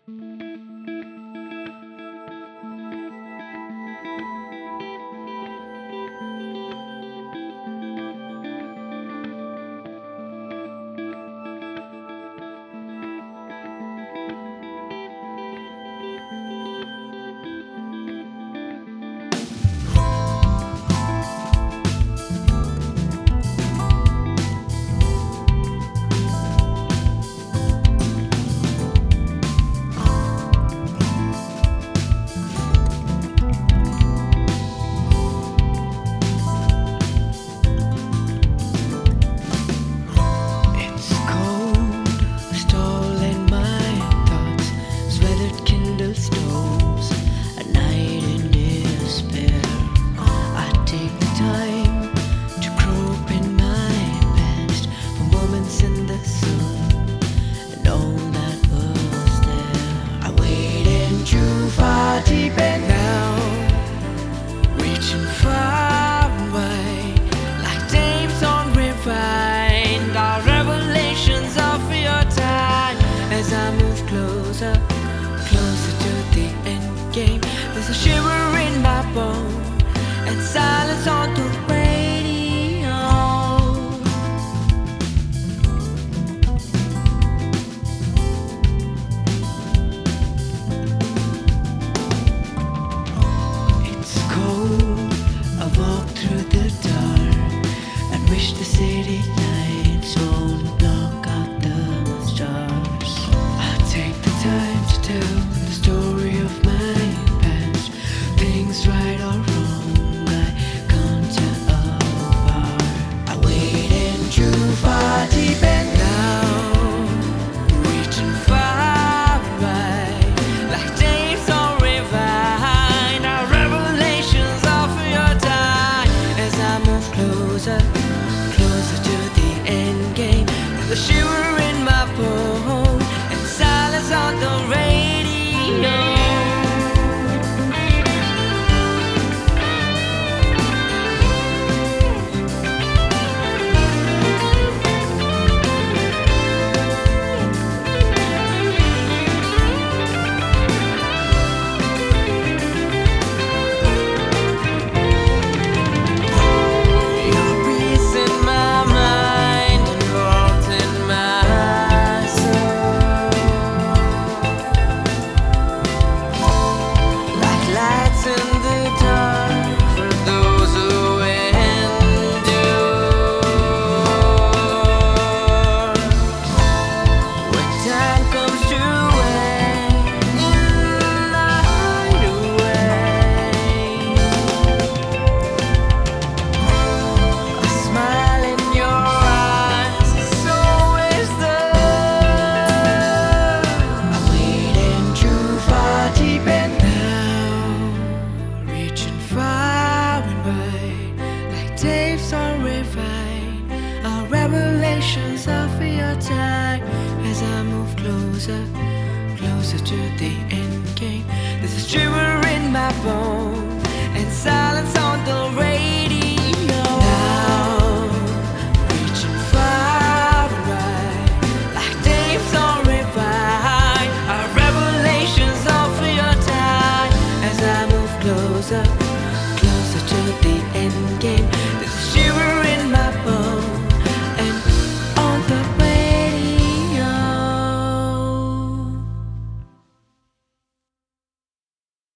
It's cold, a stall in my thoughts, sweatered kindle stoves, a night in despair. I take the time to grope in my past for moments in the sun and all that was there. I wade into far deep and now, reaching far away like tapes on rewind. Our revelations of your time as I move closer, closer to the end game. There's a shiver in my bone and silence on the radio. It's cold, I walk through the dark and wish the city lights won't block out the stars. I'll take the time to tell the story of my past, things right or wrong I can't tell apart. I wade into far deep and now, reaching far away like tapes on rewind. Our revelations of your time as I move closer, closer to the end game. There's a shiver in my bone and silence on the radio. Your peace in my mind and warmth in my soul, like lights in the dark for those who endure. When time comes to end in the hideaway, a smile in your eyes is always there. I wade into far deep and now, reaching far and wide like tapes on rewind. Our revelations of your time as I move closer, closer to the end game. There's a shiver in my bone and silence on the radio.